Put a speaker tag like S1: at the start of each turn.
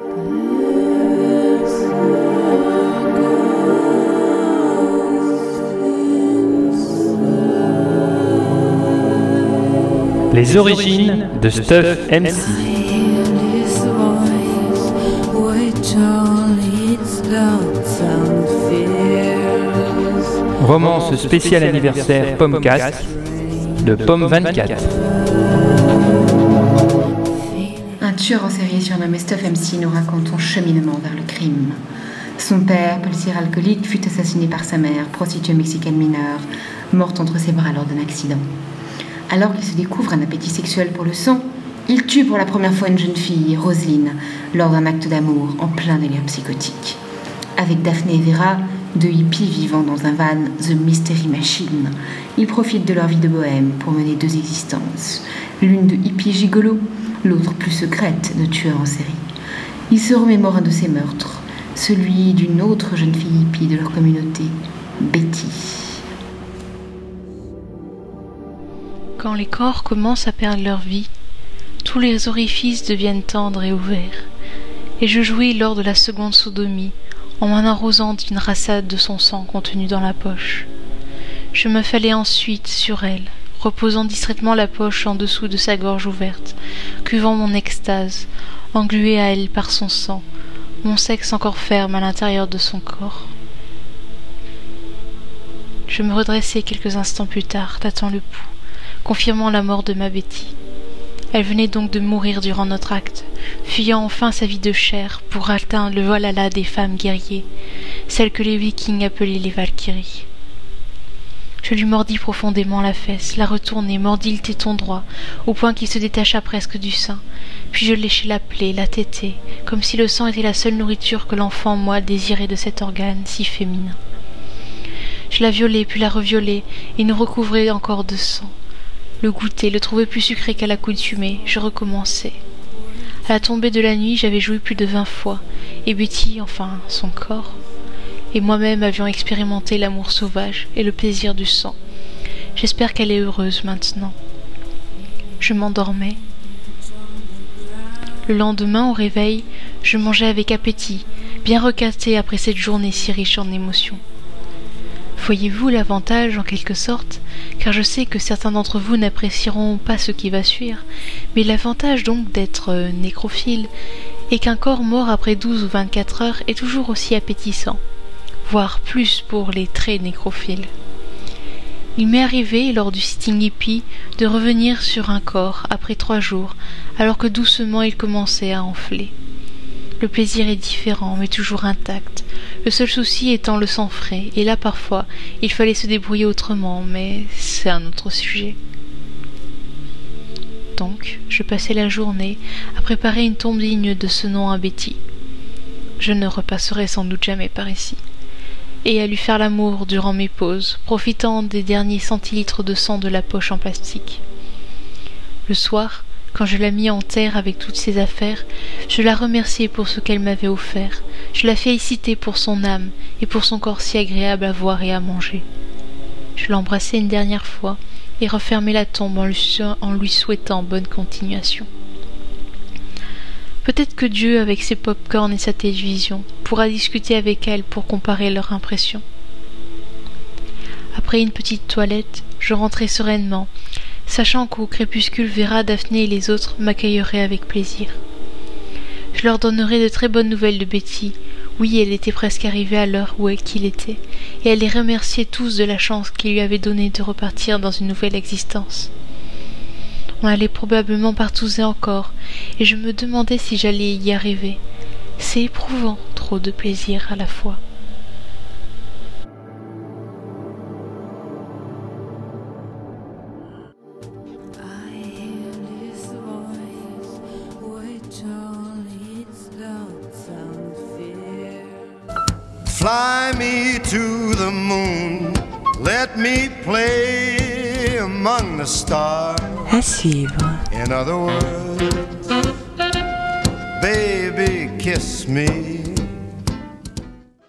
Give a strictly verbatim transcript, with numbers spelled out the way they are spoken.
S1: Les origines de Stuff M C. Romance spéciale anniversaire Pommecast de Pomme vingt-quatre.
S2: Un tueur en série surnommé Stuff M C nous raconte son cheminement vers le crime. Son père, policier alcoolique, fut assassiné par sa mère, prostituée mexicaine mineure, morte entre ses bras lors d'un accident. Alors qu'il se découvre un appétit sexuel pour le sang, il tue pour la première fois une jeune fille, Roselyne, lors d'un acte d'amour en plein délire psychotique. Avec Daphné et Vera, deux hippies vivant dans un van The Mystery Machine, ils profitent de leur vie de bohème pour mener deux existences, l'une de hippie gigolo, l'autre plus secrète de tueur en série. Ils se remémorent un de ces meurtres, celui d'une autre jeune fille hippie de leur communauté, Betty.
S3: Quand les corps commencent à perdre leur vie, tous les orifices deviennent tendres et ouverts, et je jouis lors de la seconde sodomie, en m'en arrosant d'une rassade de son sang contenu dans la poche. Je me fallais ensuite sur elle, reposant distraitement la poche en dessous de sa gorge ouverte, cuvant mon extase, englué à elle par son sang, mon sexe encore ferme à l'intérieur de son corps. Je me redressai quelques instants plus tard, tâtant le pouls, confirmant la mort de ma Betty. Elle venait donc de mourir durant notre acte, fuyant enfin sa vie de chair pour atteindre le Valhalla des femmes guerriers, celles que les Vikings appelaient les Valkyries. Je lui mordis profondément la fesse, la retournai, mordis le téton droit, au point qu'il se détacha presque du sein, puis je léchai la plaie, la tétai, comme si le sang était la seule nourriture que l'enfant, moi, désirait de cet organe si féminin. Je la violai, puis la reviolai, et nous recouvrai encore de sang. Le goûter, le trouver plus sucré qu'à l'accoutumée, je recommençai. À la tombée de la nuit, j'avais joui plus de vingt fois, et Betty, enfin son corps, et moi-même avions expérimenté l'amour sauvage et le plaisir du sang. J'espère qu'elle est heureuse maintenant. Je m'endormais. Le lendemain, au réveil, je mangeais avec appétit, bien recaté après cette journée si riche en émotions. Voyez-vous l'avantage, en quelque sorte, car je sais que certains d'entre vous n'apprécieront pas ce qui va suivre, mais l'avantage donc d'être euh, nécrophile est qu'un corps mort après douze ou vingt-quatre heures est toujours aussi appétissant, voire plus pour les très nécrophiles. Il m'est arrivé, lors du sitting hippie, de revenir sur un corps après trois jours, alors que doucement il commençait à enfler. Le plaisir est différent, mais toujours intact. Le seul souci étant le sang frais, et là parfois il fallait se débrouiller autrement, mais c'est un autre sujet. Donc, je passai la journée à préparer une tombe digne de ce nom à Betty. Je ne repasserai sans doute jamais par ici. Et à lui faire l'amour durant mes pauses, profitant des derniers centilitres de sang de la poche en plastique. Le soir, quand je la mis en terre avec toutes ses affaires, je la remerciai pour ce qu'elle m'avait offert, je la félicitai pour son âme et pour son corps si agréable à voir et à manger. Je l'embrassai une dernière fois et refermai la tombe en lui, en lui souhaitant bonne continuation. Peut-être que Dieu, avec ses pop-corn et sa télévision, pourra discuter avec elle pour comparer leurs impressions. Après une petite toilette, je rentrai sereinement, sachant qu'au crépuscule Vera, Daphné et les autres m'accueilleraient avec plaisir. Je leur donnerai de très bonnes nouvelles de Betty. Oui, elle était presque arrivée à l'heure où elle qu'il était, et elle les remerciait tous de la chance qu'ils lui avaient donnée de repartir dans une nouvelle existence. On allait probablement partouzer encore, et je me demandais si j'allais y arriver. C'est éprouvant, trop de plaisir à la fois.
S4: Fly me to the moon, let me play among the stars.
S5: À suivre.
S4: In other words, baby, kiss me